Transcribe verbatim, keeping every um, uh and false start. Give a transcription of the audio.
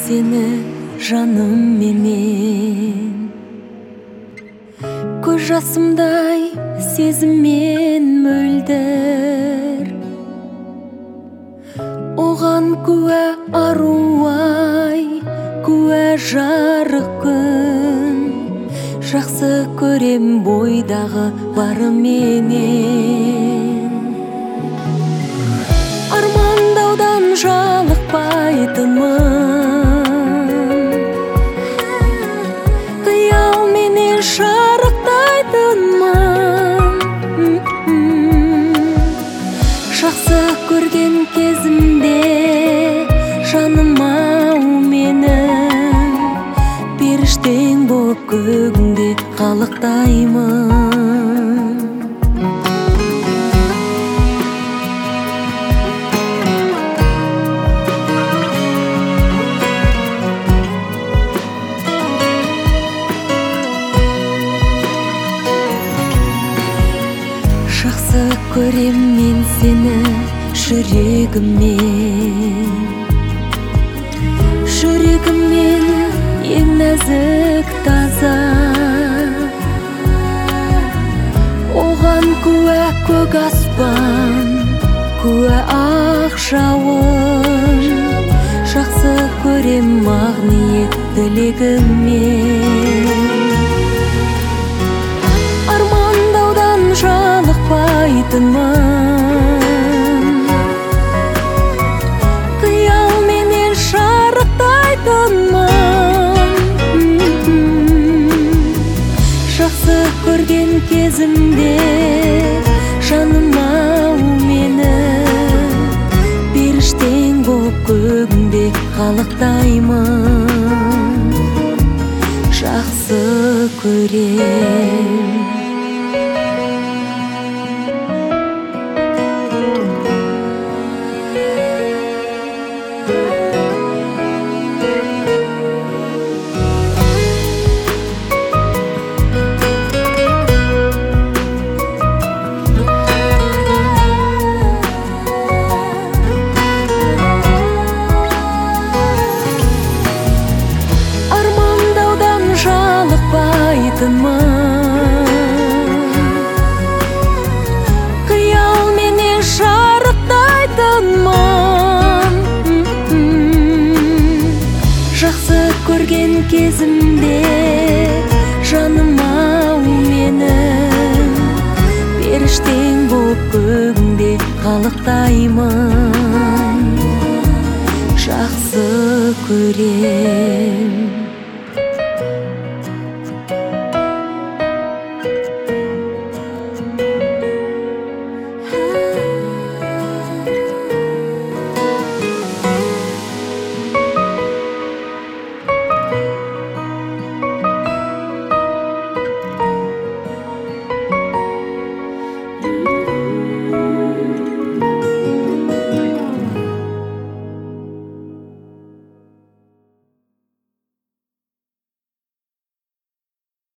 сені жаным менен. Көз жасымдай сезіммен мөлдір, оған куә аруай, куә жарық күн. Жақсы көрем бойдағы бары менен. Армандаудан жалықпайтынмын, қиял менен шарықтайтынмын. Жақсы көрген кезімде жаныма менің, періштең боп көгіңде қалықтаймын. Жақсы көрем мен сені жүрегіммен, жүрегіммен ең нәзік таза. Оған куә көк аспан, куә ақ жауын. Жақсы көрем ақ ниет тілегіммен. Армандаудан жалықпайтынмын, қиял менен шарықтайтынмын. Жақсы көрген кезімде жаныма менің, періштең боп көгіңде қалықтаймын. Жақсы көрем. Қиял менен шарықтайтынмын. Жақсы көрген кезімде жаныма менің, періштең боп көгіңде қалықтаймын. Жақсы көрем.